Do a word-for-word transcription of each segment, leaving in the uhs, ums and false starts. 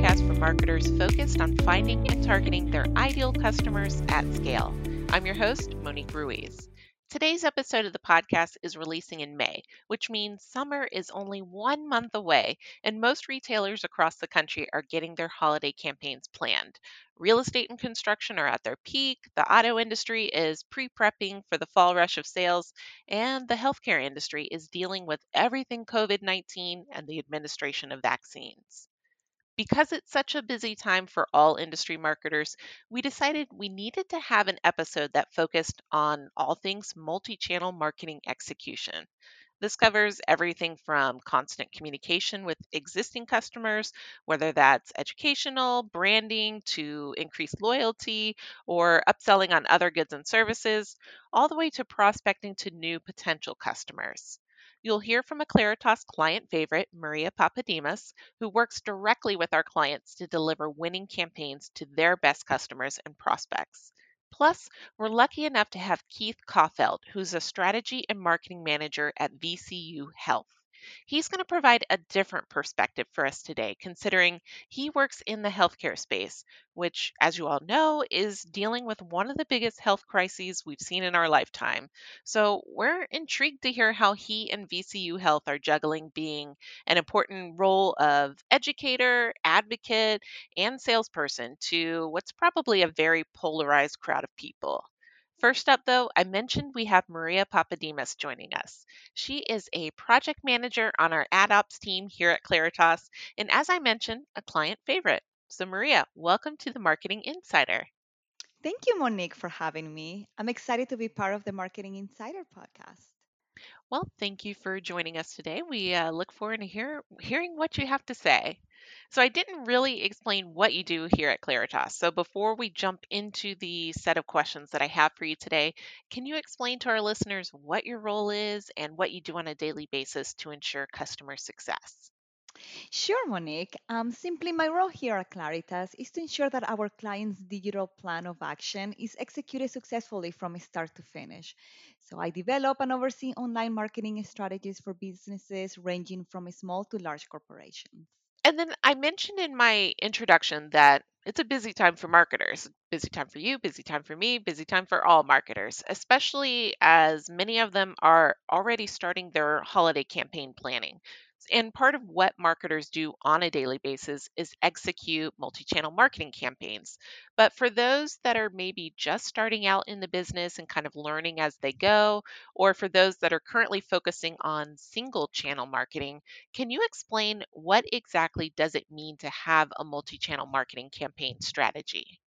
podcast for marketers focused on finding and targeting their ideal customers at scale. I'm your host, Monique Ruiz. Today's episode of the podcast is releasing in May, which means summer is only one month away, and most retailers across the country are getting their holiday campaigns planned. Real estate and construction are at their peak, the auto industry is pre prepping for the fall rush of sales, and the healthcare industry is dealing with everything COVID nineteen and the administration of vaccines. Because it's such a busy time for all industry marketers, we decided we needed to have an episode that focused on all things multi channel marketing execution. This covers everything from constant communication with existing customers, whether that's educational, branding to increased loyalty, or upselling on other goods and services, all the way to prospecting to new potential customers. You'll hear from a Claritas client favorite, Maria Papadimas, who works directly with our clients to deliver winning campaigns to their best customers and prospects. Plus, we're lucky enough to have Keith Caulfield, who's a strategy and marketing manager at V C U Health. He's going to provide a different perspective for us today, considering he works in the healthcare space, which, as you all know, is dealing with one of the biggest health crises we've seen in our lifetime. So, we're intrigued to hear how he and V C U Health are juggling being an important role of educator, advocate, and salesperson to what's probably a very polarized crowd of people. First up, though, I mentioned we have Maria Papadimas joining us. She is a project manager on our ad ops team here at Claritas, and as I mentioned, a client favorite. So, Maria, welcome to the Marketing Insider. Thank you, Monique, for having me. I'm excited to be part of the Marketing Insider podcast. Well, thank you for joining us today. We uh, look forward to hear, hearing what you have to say. So, I didn't really explain what you do here at Claritas. So, before we jump into the set of questions that I have for you today, can you explain to our listeners what your role is and what you do on a daily basis to ensure customer success? Sure, Monique. Um, simply, my role here at Claritas is to ensure that our client's digital plan of action is executed successfully from start to finish. So, I develop and oversee online marketing strategies for businesses ranging from small to large corporations. And then I mentioned in my introduction that it's a busy time for marketers. Busy time for you, busy time for me, busy time for all marketers, especially as many of them are already starting their holiday campaign planning. And part of what marketers do on a daily basis is execute multi channel marketing campaigns. But for those that are maybe just starting out in the business and kind of learning as they go, or for those that are currently focusing on single channel marketing, can you explain what exactly does it mean to have a multi-channel marketing campaign strategy?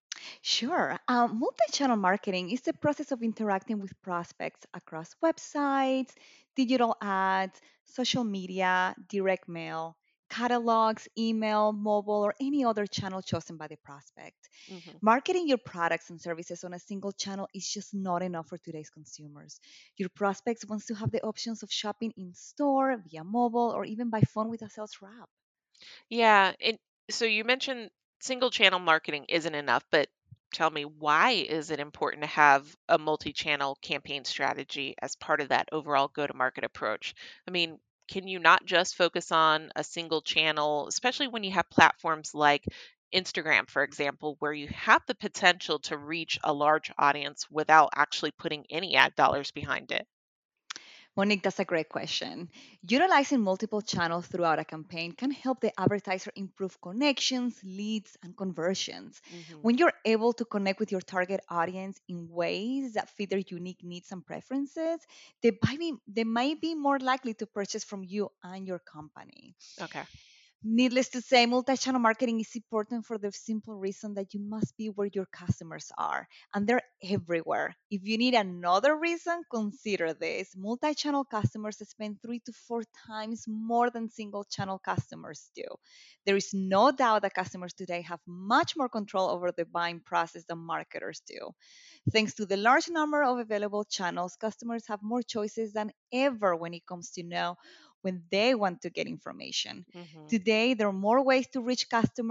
Sure. Um, multi-channel marketing is the process of interacting with prospects across websites, digital ads, social media, direct mail, catalogs, email, mobile, or any other channel chosen by the prospect. hmm Marketing your products and services on a single channel is just not enough for today's consumers. Your prospects wants to have the options of shopping in store, via mobile, or even by phone with a sales rep. Yeah, and so you mentioned single channel marketing isn't enough, but tell me, why is it important to have a multi-channel campaign strategy as part of that overall go-to-market approach? I mean, can you not just focus on a single channel, especially when you have platforms like Instagram, for example, where you have the potential to reach a large audience without actually putting any ad dollars behind it? Monique, that's a great question. Utilizing multiple channels throughout a campaign can help the advertiser improve connections, leads, and conversions. hmm When you're able to connect with your target audience in ways that fit their unique needs and preferences, they might be, they might be more likely to purchase from you and your company. Okay. Needless to say, multi channel marketing is important for the simple reason that you must be where your customers are, and they're everywhere. If you need another reason, consider this. Multi channel customers spend three to four times more than single channel customers do. There is no doubt that customers today have much more control over the buying process than marketers do. Thanks to the large number of available channels, customers have more choices than ever when it comes to know when they want to get information. hmm Today, there are more ways to reach customers,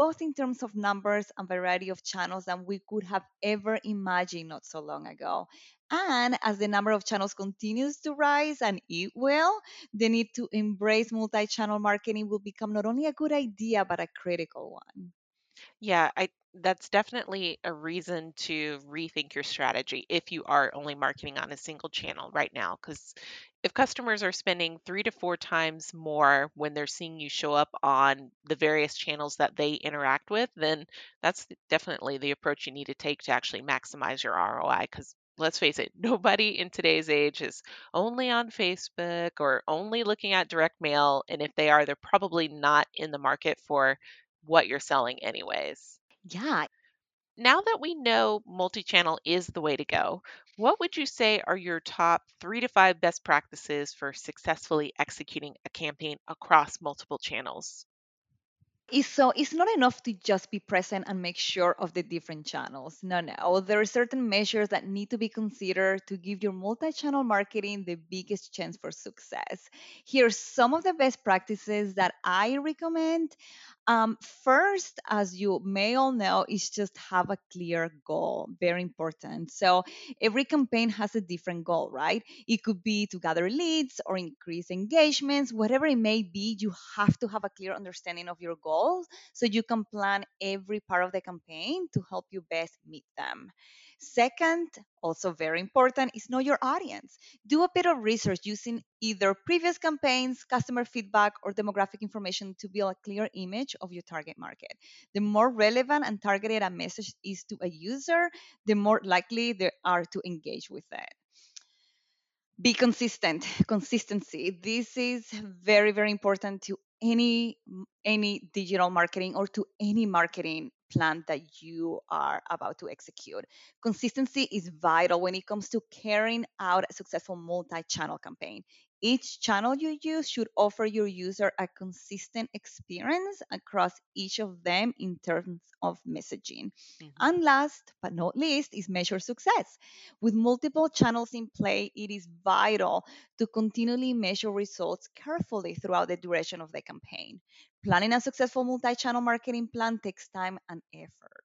both in terms of numbers and variety of channels than we could have ever imagined not so long ago. And as the number of channels continues to rise, and it will, the need to embrace multi channel marketing will become not only a good idea, but a critical one. Yeah, I that's definitely a reason to rethink your strategy if you are only marketing on a single channel right now. Because if customers are spending three to four times more when they're seeing you show up on the various channels that they interact with, then that's definitely the approach you need to take to actually maximize your R O I. Because let's face it, nobody in today's age is only on Facebook or only looking at direct mail. And if they are, they're probably not in the market for what you're selling anyways. Yeah. Now that we know multi-channel is the way to go, what would you say are your top three to five best practices for successfully executing a campaign across multiple channels? Is so it's not enough to just be present and make sure of the different channels. No, no. There are certain measures that need to be considered to give your multi-channel marketing the biggest chance for success. Here's some of the best practices that I recommend. Um, first, as you may all know, is just have a clear goal. Very important. So every campaign has a different goal, right? It could be to gather leads or increase engagements, whatever it may be, you have to have a clear understanding of your goals so you can plan every part of the campaign to help you best meet them. Second, also very important, is know your audience. Do a bit of research using either previous campaigns, customer feedback, or demographic information to build a clear image of your target market. The more relevant and targeted a message is to a user, the more likely they are to engage with it. Be consistent. Consistency, this is very very important to any any digital marketing or to any marketing plan that you are about to execute. Consistency is vital when it comes to carrying out a successful multi-channel campaign. Each channel you use should offer your user a consistent experience across each of them in terms of messaging. Mhm. And last but not least is measure success. With multiple channels in play, it is vital to continually measure results carefully throughout the duration of the campaign. Planning a successful multi channel marketing plan takes time and effort.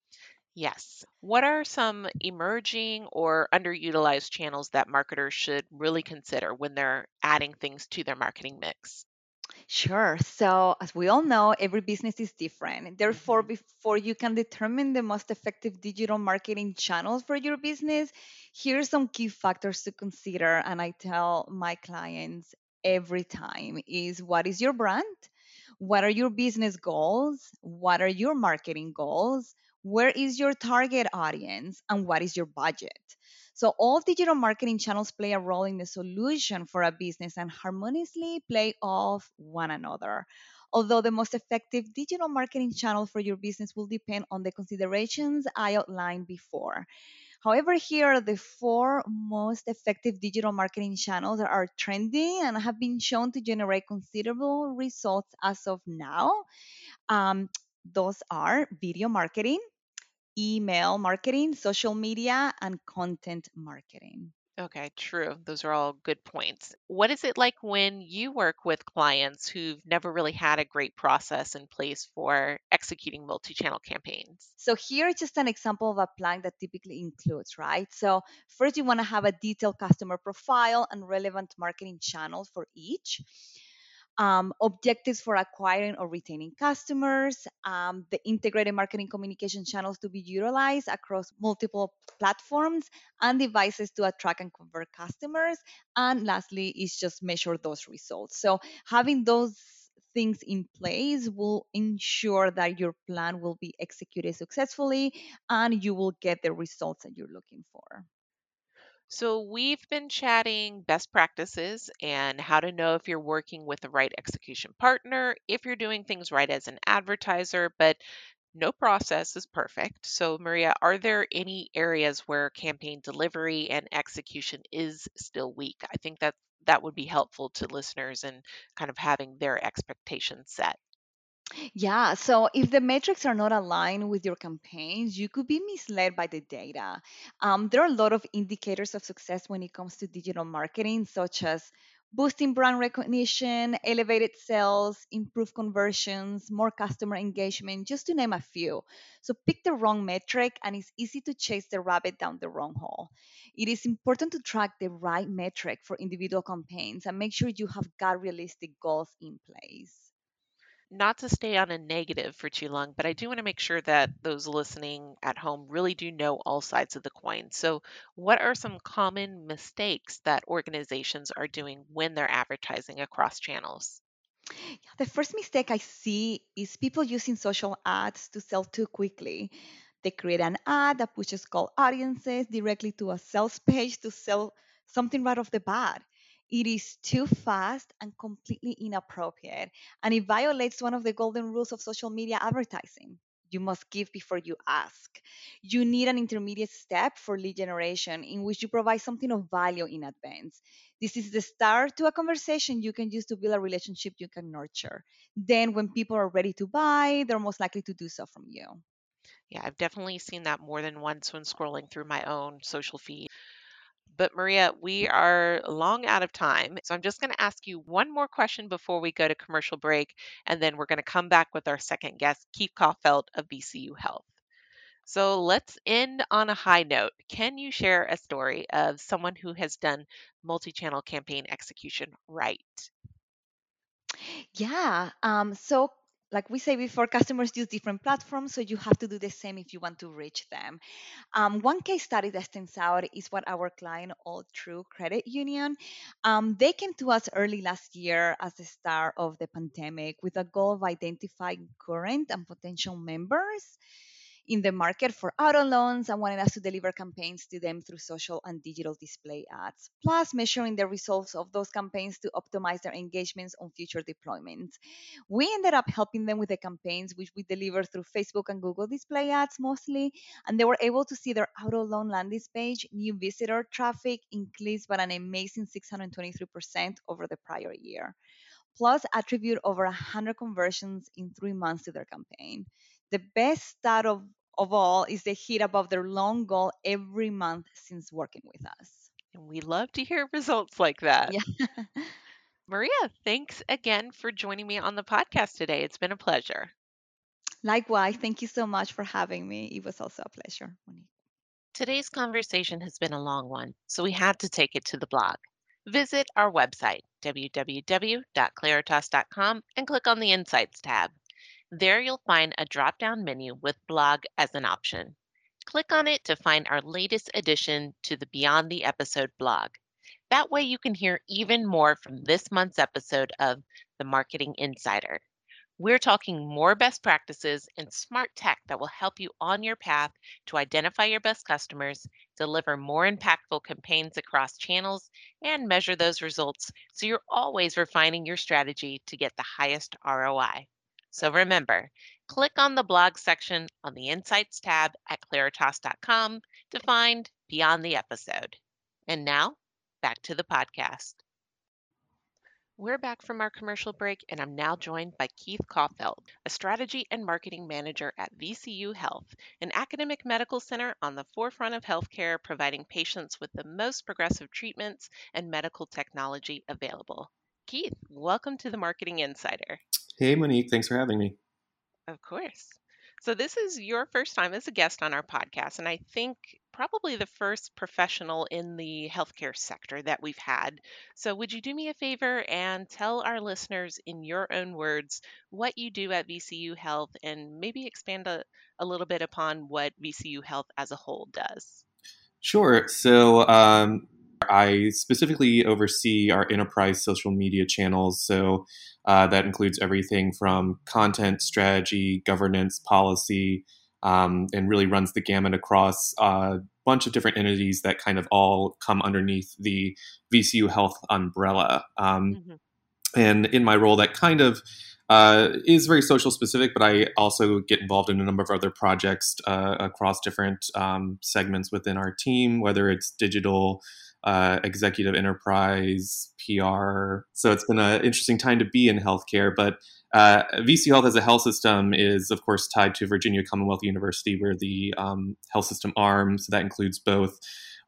Yes. What are some emerging or underutilized channels that marketers should really consider when they're adding things to their marketing mix? Sure. So, as we all know, every business is different. Therefore, Mhm. before you can determine the most effective digital marketing channels for your business, here's some key factors to consider. And I tell my clients every time is what is your brand? What are your business goals? What are your marketing goals? Where is your target audience? And what is your budget? So all digital marketing channels play a role in the solution for a business and harmoniously play off one another. Although the most effective digital marketing channel for your business will depend on the considerations I outlined before. However, here are the four most effective digital marketing channels that are trending and have been shown to generate considerable results as of now. Um, those are video marketing, email marketing, social media, and content marketing. Okay, true. Those are all good points. What is it like when you work with clients who've never really had a great process in place for executing multi-channel campaigns? So here is just an example of a plan that typically includes, right? So first you want to have a detailed customer profile and relevant marketing channels for each. Um, objectives for acquiring or retaining customers, um, the integrated marketing communication channels to be utilized across multiple platforms and devices to attract and convert customers. And lastly, is just measure those results. So having those things in place will ensure that your plan will be executed successfully and you will get the results that you're looking for. So, we've been chatting best practices and how to know if you're working with the right execution partner, if you're doing things right as an advertiser, but no process is perfect. So, Maria, are there any areas where campaign delivery and execution is still weak? I think that that would be helpful to listeners and kind of having their expectations set. Yeah, so if the metrics are not aligned with your campaigns, you could be misled by the data. Um, there are a lot of indicators of success when it comes to digital marketing, such as boosting brand recognition, elevated sales, improved conversions, more customer engagement, just to name a few. So pick the wrong metric and it's easy to chase the rabbit down the wrong hole. It is important to track the right metric for individual campaigns and make sure you have got realistic goals in place. Not to stay on a negative for too long, but I do want to make sure that those listening at home really do know all sides of the coin. So, what are some common mistakes that organizations are doing when they're advertising across channels? The first mistake I see is people using social ads to sell too quickly. They create an ad that pushes call audiences directly to a sales page to sell something right off the bat. It is too fast and completely inappropriate, and it violates one of the golden rules of social media advertising. You must give before you ask. You need an intermediate step for lead generation in which you provide something of value in advance. This is the start to a conversation you can use to build a relationship you can nurture. Then, when people are ready to buy, they're most likely to do so from you. Yeah, I've definitely seen that more than once when scrolling through my own social feed. But Maria, we are long out of time. So I'm just going to ask you one more question before we go to commercial break. And then we're going to come back with our second guest, Keith Caulfield of V C U Health. So let's end on a high note. Can you share a story of someone who has done multi channel campaign execution right? Yeah. Um, so, like we say before, customers use different platforms, so you have to do the same if you want to reach them. Um, one case study that stands out is what our client, All True Credit Union, um, they came to us early last year as the start of the pandemic with a goal of identifying current and potential members in the market for auto loans and wanted us to deliver campaigns to them through social and digital display ads, plus measuring the results of those campaigns to optimize their engagements on future deployments. We ended up helping them with the campaigns, which we delivered through Facebook and Google display ads mostly, and they were able to see their auto loan landing page new visitor traffic increased by an amazing six hundred twenty-three percent over the prior year, plus attribute over one hundred conversions in three months to their campaign. The best stat of, of all is they hit above their long goal every month since working with us. And we love to hear results like that. Yeah. Maria, thanks again for joining me on the podcast today. It's been a pleasure. Likewise, thank you so much for having me. It was also a pleasure, Monique. Today's conversation has been a long one, so we had to take it to the blog. Visit our website, w w w dot claritas dot com, and click on the Insights tab. There you'll find a drop down menu with blog as an option. Click on it to find our latest addition to the Beyond the Episode blog. That way you can hear even more from this month's episode of The Marketing Insider. We're talking more best practices and smart tech that will help you on your path to identify your best customers, deliver more impactful campaigns across channels, and measure those results so you're always refining your strategy to get the highest R O I. So remember, click on the blog section on the Insights tab at claritas dot com to find Beyond the Episode. And now, back to the podcast. We're back from our commercial break, and I'm now joined by Keith Caulfield, a strategy and marketing manager at V C U Health, an academic medical center on the forefront of healthcare, providing patients with the most progressive treatments and medical technology available. Keith, welcome to the Marketing Insider. Hey, Monique. Thanks for having me. Of course. So, this is your first time as a guest on our podcast, and I think probably the first professional in the healthcare sector that we've had. So, would you do me a favor and tell our listeners in your own words what you do at V C U Health and maybe expand a, a little bit upon what V C U Health as a whole does? Sure. So, um, I specifically oversee our enterprise social media channels. So, uh, that includes everything from content, strategy, governance, policy, um, and really runs the gamut across a bunch of different entities that kind of all come underneath the V C U Health umbrella. Um, Mm-hmm. And in my role, that kind of uh, is very social specific, but I also get involved in a number of other projects uh, across different um, segments within our team, whether it's digital, uh, executive enterprise, P R. So it's been an interesting time to be in healthcare. But uh, V C Health as a health system is, of course, tied to Virginia Commonwealth University. We're the um, health system arm. So that includes both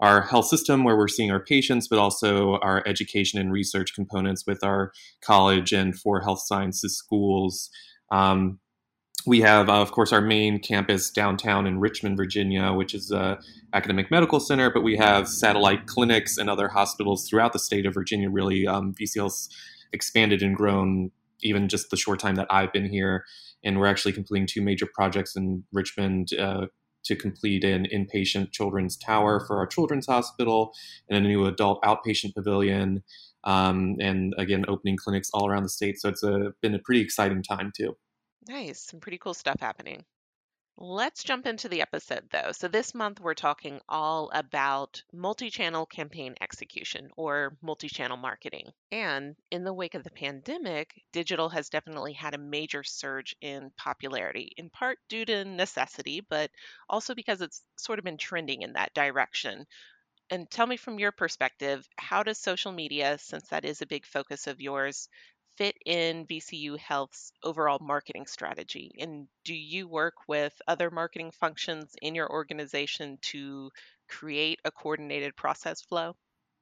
our health system where we're seeing our patients, but also our education and research components with our college and four health sciences schools. Um, we have, uh, of course, our main campus downtown in Richmond, Virginia, which is a academic medical center, but we have satellite clinics and other hospitals throughout the state of Virginia. Really, um, V C L's expanded and grown even just the short time that I've been here. And we're actually completing two major projects in Richmond uh, to complete an inpatient children's tower for our children's hospital and a new adult outpatient pavilion. Um, and again, opening clinics all around the state. So it's a, been a pretty exciting time too. Nice. Some pretty cool stuff happening. Let's jump into the episode though. So, this month we're talking all about multi channel campaign execution or multi channel marketing. And in the wake of the pandemic, digital has definitely had a major surge in popularity, in part due to necessity, but also because it's sort of been trending in that direction. And tell me from your perspective, how does social media, since that is a big focus of yours, fit in V C U Health's overall marketing strategy? And do you work with other marketing functions in your organization to create a coordinated process flow?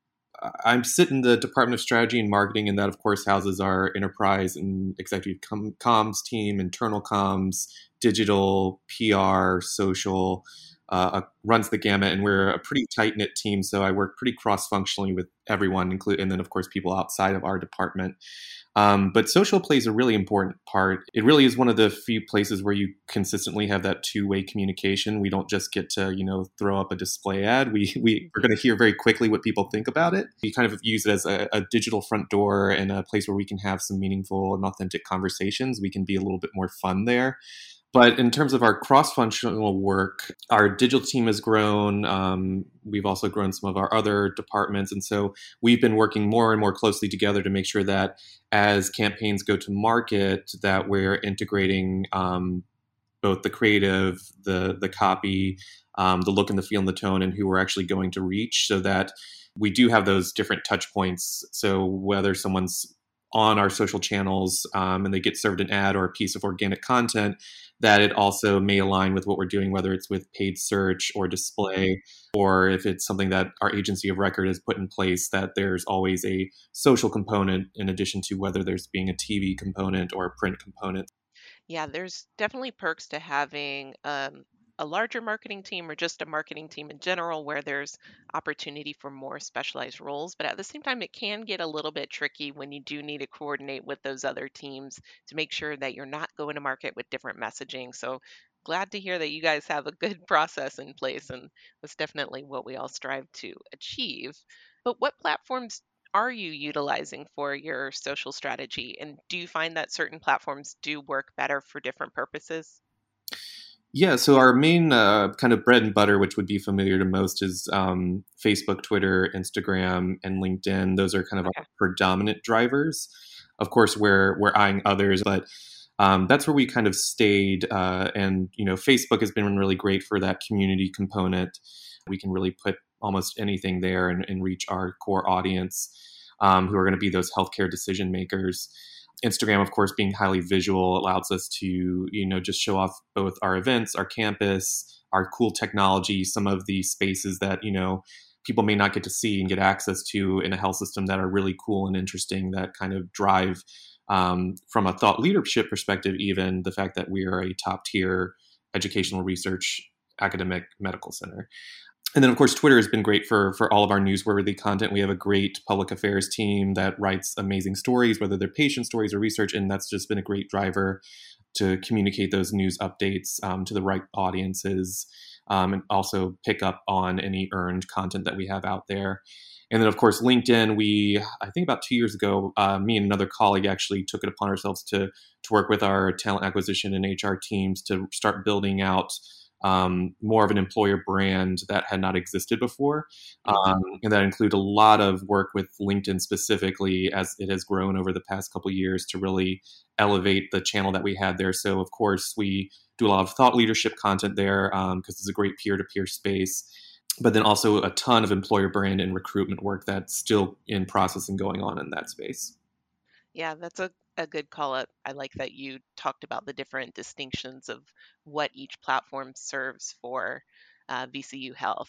I'm sit in the Department of Strategy and Marketing, and that, of course, houses our enterprise and executive com- comms team, internal comms, digital, P R, social, uh, uh, runs the gamut. And we're a pretty tight knit team, so I work pretty cross functionally with everyone, include, and then, of course, people outside of our department. Um, but social plays a really important part. It really is one of the few places where you consistently have that two-way communication. We don't just get to, you know, throw up a display ad. We, we, we're going to hear very quickly what people think about it. We kind of use it as a, a digital front door and a place where we can have some meaningful and authentic conversations. We can be a little bit more fun there. But in terms of our cross-functional work, our digital team has grown. Um, we've also grown some of our other departments. And so we've been working more and more closely together to make sure that as campaigns go to market, that we're integrating um, both the creative, the, the copy, um, the look and the feel and the tone, and who we're actually going to reach, so that we do have those different touch points. So whether someone's on our social channels um, and they get served an ad or a piece of organic content, that it also may align with what we're doing, whether it's with paid search or display, or if it's something that our agency of record has put in place, that there's always a social component in addition to whether there's being a T V component or a print component. Yeah, there's definitely perks to having um, a larger marketing team or just a marketing team in general where there's opportunity for more specialized roles. But at the same time, it can get a little bit tricky when you do need to coordinate with those other teams to make sure that you're not going to market with different messaging. So glad to hear that you guys have a good process in place. And that's definitely what we all strive to achieve. But what platforms are you utilizing for your social strategy? And do you find that certain platforms do work better for different purposes? Yeah, so our main uh, kind of bread and butter, which would be familiar to most, is um, Facebook, Twitter, Instagram, and LinkedIn. Those are kind of Okay. our predominant drivers. Of course, we're we're eyeing others, but um, that's where we kind of stayed. Uh, and you know, Facebook has been really great for that community component. We can really put almost anything there and, and reach our core audience, um, who are going to be those healthcare decision makers. Instagram, of course, being highly visual, allows us to, you know, just show off both our events, our campus, our cool technology, some of the spaces that, you know, people may not get to see and get access to in a health system that are really cool and interesting, that kind of drive um, from a thought leadership perspective, even the fact that we are a top tier educational research academic medical center. And then, of course, Twitter has been great for for all of our newsworthy content. We have a great public affairs team that writes amazing stories, whether they're patient stories or research, and that's just been a great driver to communicate those news updates um, to the right audiences, um, and also pick up on any earned content that we have out there. And then, of course, LinkedIn. We, I think, about two years ago, uh, me and another colleague actually took it upon ourselves to to work with our talent acquisition and H R teams to start building out um, more of an employer brand that had not existed before. Hmm. Um, and that include a lot of work with LinkedIn specifically as it has grown over the past couple of years to really elevate the channel that we had there. So, of course, we do a lot of thought leadership content there because um, it's a great peer-to-peer space. But then also a ton of employer brand and recruitment work that's still in process and going on in that space. Yeah, that's a, a good call out. I like that you talked about the different distinctions of what each platform serves for uh, V C U Health.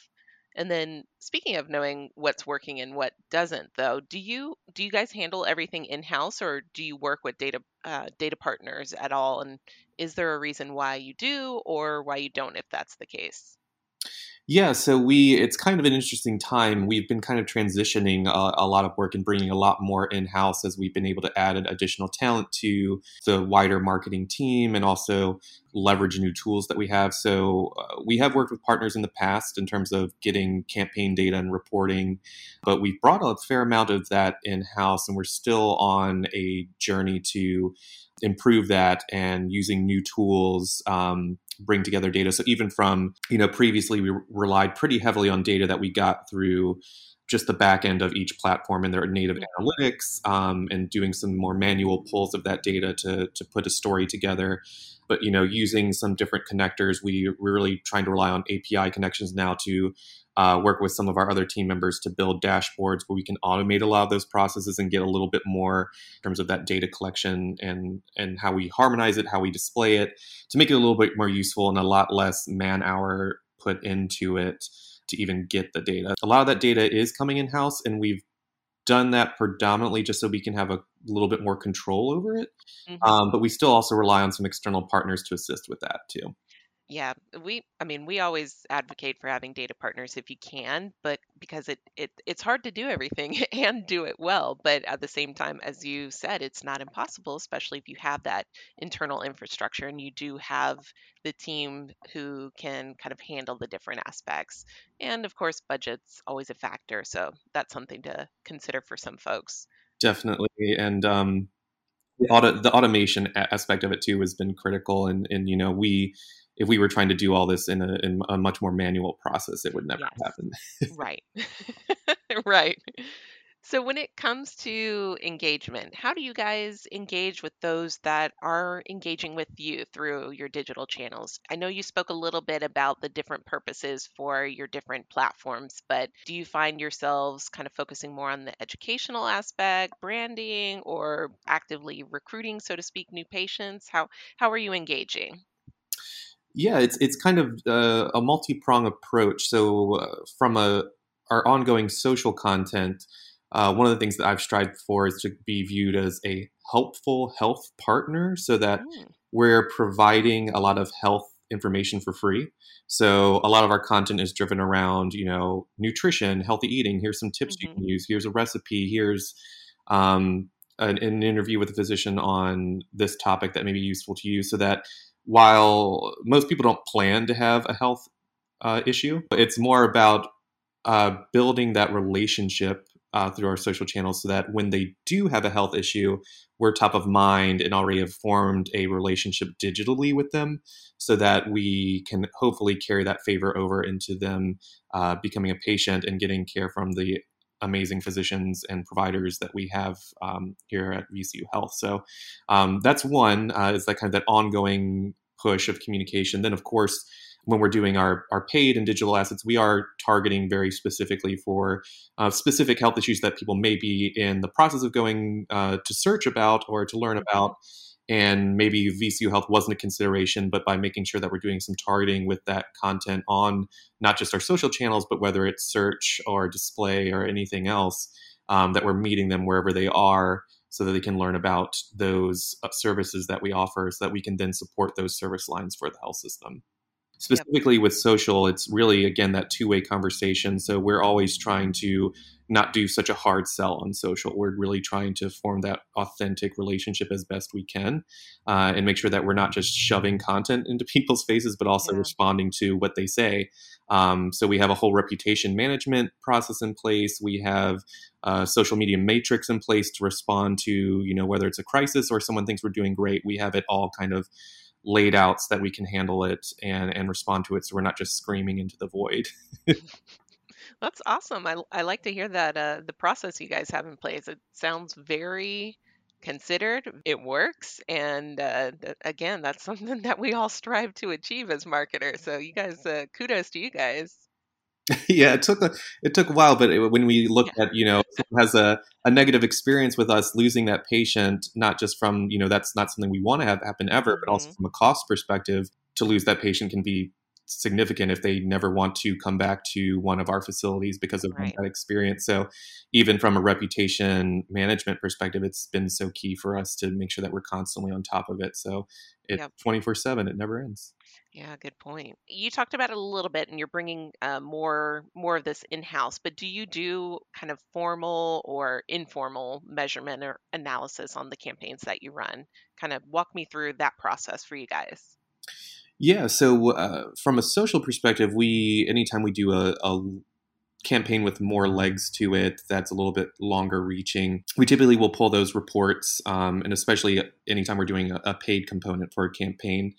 And then speaking of knowing what's working and what doesn't, though, do you do you guys handle everything in-house, or do you work with data uh, data partners at all? And is there a reason why you do or why you don't, if that's the case? Yeah, so we it's kind of an interesting time. We've been kind of transitioning a, a lot of work and bringing a lot more in-house as we've been able to add additional talent to the wider marketing team and also leverage new tools that we have. So uh, we have worked with partners in the past in terms of getting campaign data and reporting, but we've brought a fair amount of that in-house, and we're still on a journey to improve that and using new tools, um, bring together data. So even from, you know, previously we relied pretty heavily on data that we got through just the back end of each platform and their native Mhm. analytics, um, and doing some more manual pulls of that data to, to put a story together. But, you know, using some different connectors, we, we're really trying to rely on A P I connections now to uh, work with some of our other team members to build dashboards where we can automate a lot of those processes and get a little bit more in terms of that data collection and, and how we harmonize it, how we display it, to make it a little bit more useful and a lot less man hour put into it to even get the data. A lot of that data is coming in-house, and we've done that predominantly just so we can have a little bit more control over it. Mhm. Um, but we still also rely on some external partners to assist with that too. Yeah, we I mean, we always advocate for having data partners if you can, but because it it it's hard to do everything and do it well, but at the same time, as you said, it's not impossible, especially if you have that internal infrastructure and you do have the team who can kind of handle the different aspects. And of course, budget's always a factor, so that's something to consider for some folks. Definitely. And um, the, auto, the automation a- aspect of it too has been critical. And, and you know, we, if we were trying to do all this in a, in a much more manual process, it would never Yes. happen. Right. Right. So when it comes to engagement, how do you guys engage with those that are engaging with you through your digital channels? I know you spoke a little bit about the different purposes for your different platforms, but do you find yourselves kind of focusing more on the educational aspect, branding, or actively recruiting, so to speak, new patients? How how are you engaging? Yeah, it's it's kind of uh, a multi-prong approach. So uh, from a our ongoing social content, uh, one of the things that I've strived for is to be viewed as a helpful health partner, so that Mm, we're providing a lot of health information for free. So a lot of our content is driven around, you know, nutrition, healthy eating. Here's some tips you hmm can use. Here's a recipe. Here's um, an, an interview with a physician on this topic that may be useful to you, so that while most people don't plan to have a health uh, issue, it's more about uh, building that relationship uh, through our social channels so that when they do have a health issue, we're top of mind and already have formed a relationship digitally with them so that we can hopefully carry that favor over into them uh, becoming a patient and getting care from the amazing physicians and providers that we have um, here at V C U Health. So um, that's one, uh, is that kind of that ongoing push of communication. Then, of course, when we're doing our, our paid and digital assets, we are targeting very specifically for uh, specific health issues that people may be in the process of going uh, to search about or to learn hmm about. And maybe V C U Health wasn't a consideration, but by making sure that we're doing some targeting with that content on not just our social channels, but whether it's search or display or anything else, um, that we're meeting them wherever they are so that they can learn about those uh, services that we offer so that we can then support those service lines for the health system. Yep. Specifically with social, it's really, again, that two-way conversation. So we're always trying to not do such a hard sell on social. We're really trying to form that authentic relationship as best we can, uh, and make sure that we're not just shoving content into people's faces, but also Yeah. responding to what they say. Um, so we have a whole reputation management process in place. We have a social media matrix in place to respond to, you know, whether it's a crisis or someone thinks we're doing great. We have it all kind of laid out so that we can handle it and and respond to it, so we're not just screaming into the void. That's awesome. I I like to hear that uh, the process you guys have in place. It sounds very considered. It works, and uh, th- again, that's something that we all strive to achieve as marketers. So you guys, uh, kudos to you guys. Yeah, it took a it took a while, but it, when we look Yeah. at, you know, someone has a, a negative experience with us losing that patient, not just from, you know, that's not something we want to have happen ever, but also hmm from a cost perspective, to lose that patient can be significant if they never want to come back to one of our facilities because of Right. that experience. So even from a reputation management perspective, it's been so key for us to make sure that we're constantly on top of it. So it's Yep. twenty-four seven, it never ends. Yeah, good point. You talked about it a little bit, and you're bringing uh, more more of this in-house. But do you do kind of formal or informal measurement or analysis on the campaigns that you run? Kind of walk me through that process for you guys. Yeah. So uh, from a social perspective, we anytime we do a, a campaign with more legs to it that's a little bit longer reaching, we typically will pull those reports, um, and especially anytime we're doing a, a paid component for a campaign.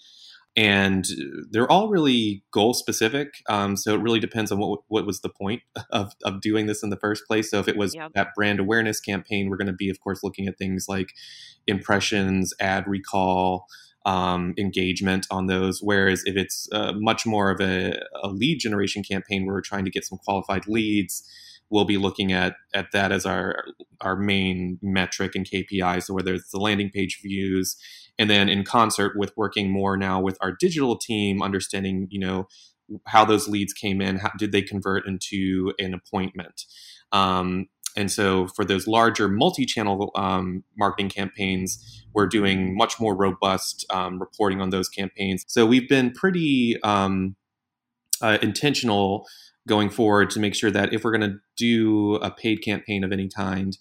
And they're all really goal specific. Um, so it really depends on what what was the point of, of doing this in the first place. So if it was Yep. that brand awareness campaign, we're going to be, of course, looking at things like impressions, ad recall, um, engagement on those. Whereas if it's uh, much more of a, a lead generation campaign where we're trying to get some qualified leads, we'll be looking at at that as our our main metric and K P I. So whether it's the landing page views, and then in concert with working more now with our digital team, understanding, you know, how those leads came in, how did they convert into an appointment? Um, and so for those larger multi-channel um, marketing campaigns, we're doing much more robust um, reporting on those campaigns. So we've been pretty um, uh, intentional going forward to make sure that if we're going to do a paid campaign of any kind,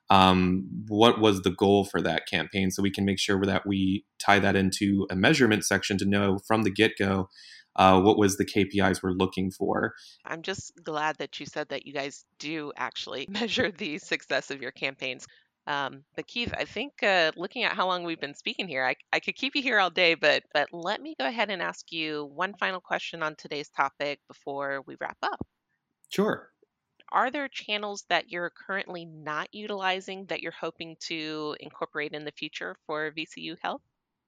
um, what was the goal for that campaign, so we can make sure that we tie that into a measurement section to know from the get-go uh, what was the K P Is we're looking for. I'm just glad that you said that you guys do actually measure the success of your campaigns. Um, but Keith, I think uh, looking at how long we've been speaking here, I, I could keep you here all day, but but let me go ahead and ask you one final question on today's topic before we wrap up. Sure. Are there channels that you're currently not utilizing that you're hoping to incorporate in the future for V C U Health?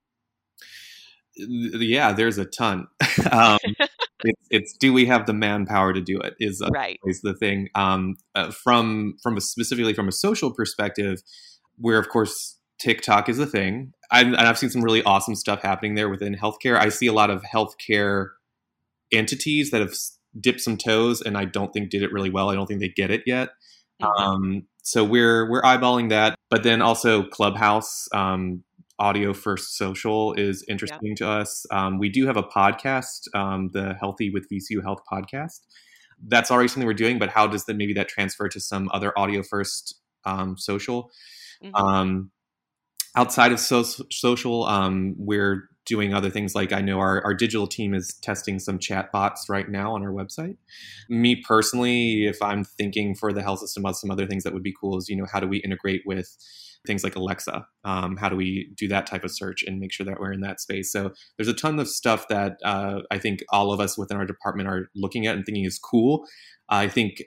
Yeah, there's a ton. um, it's, it's do we have the manpower to do it is Right. always the thing. Um, uh, from from a, specifically from a social perspective, where of course TikTok is a thing. I've, and I've seen some really awesome stuff happening there within healthcare. I see a lot of healthcare entities that have dipped some toes, and I don't think did it really well. I don't think they get it yet. Hmm. Um, so we're we're eyeballing that, but then also Clubhouse, um, audio first social is Yep. interesting to us. Um, we do have a podcast, um, the Healthy with V C U Health podcast. That's already something we're doing, but how does that maybe that transfer to some other audio first um, social? Hmm. Um, outside of so- social, um, we're doing other things like I know our, our digital team is testing some chat bots right now on our website. Me personally, if I'm thinking for the health system about some other things that would be cool is, you know, how do we integrate with things like Alexa? Um, how do we do that type of search and make sure that we're in that space? So there's a ton of stuff that uh, I think all of us within our department are looking at and thinking is cool. I think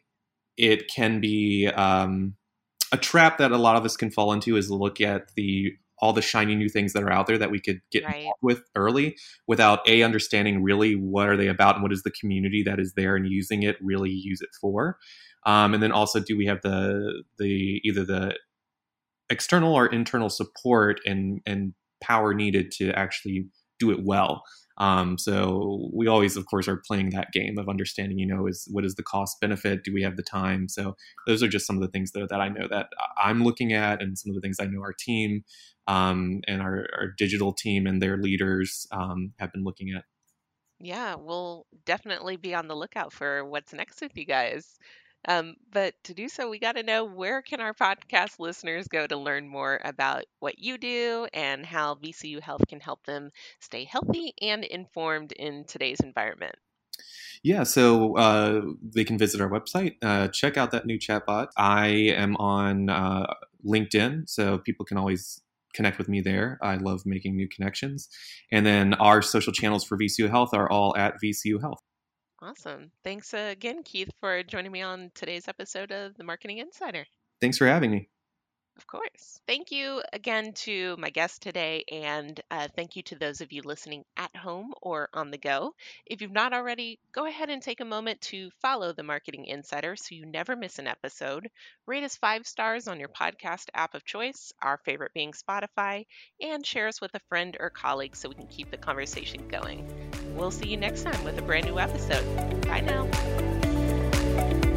it can be um, a trap that a lot of us can fall into is look at the all the shiny new things that are out there that we could get Right. involved with early without a understanding really what are they about and what is the community that is there and using it really use it for. Um, and then also, do we have the the either the external or internal support and and power needed to actually do it well? Um, so we always, of course, are playing that game of understanding, you know, is what is the cost benefit? Do we have the time? So those are just some of the things that, that I know that I'm looking at, and some of the things I know our team um, and our, our digital team and their leaders um, have been looking at. Yeah, we'll definitely be on the lookout for what's next with you guys. Um, but to do so, we got to know, where can our podcast listeners go to learn more about what you do and how V C U Health can help them stay healthy and informed in today's environment? Yeah, so uh, they can visit our website, uh, check out that new chatbot. I am on uh, LinkedIn, so people can always connect with me there. I love making new connections. And then our social channels for V C U Health are all at V C U Health. Awesome. Thanks uh, again, Keith, for joining me on today's episode of The Marketing Insider. Thanks for having me. Of course. Thank you again to my guest today, and uh, thank you to those of you listening at home or on the go. If you've not already, go ahead and take a moment to follow the Marketing Insider so you never miss an episode. Rate us five stars on your podcast app of choice, our favorite being Spotify, and share us with a friend or colleague so we can keep the conversation going. We'll see you next time with a brand new episode. Bye now.